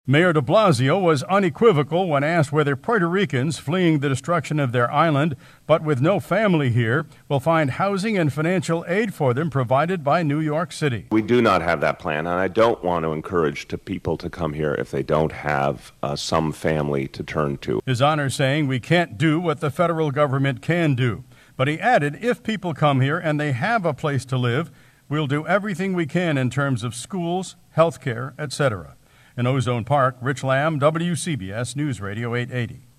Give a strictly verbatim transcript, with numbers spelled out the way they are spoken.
Mayor de Blasio was unequivocal when asked whether Puerto Ricans fleeing the destruction of their island, but with no family here, will find housing and financial aid for them provided by New York City. We do not have that plan, and I don't want to encourage to people to come here if they don't have uh, some family to turn to. His Honor saying we can't do what the federal government can do. But he added if people come here and they have a place to live, we'll do everything we can in terms of schools, health care, et cetera. In Ozone Park, Rich Lamb, W C B S News Radio eight eighty.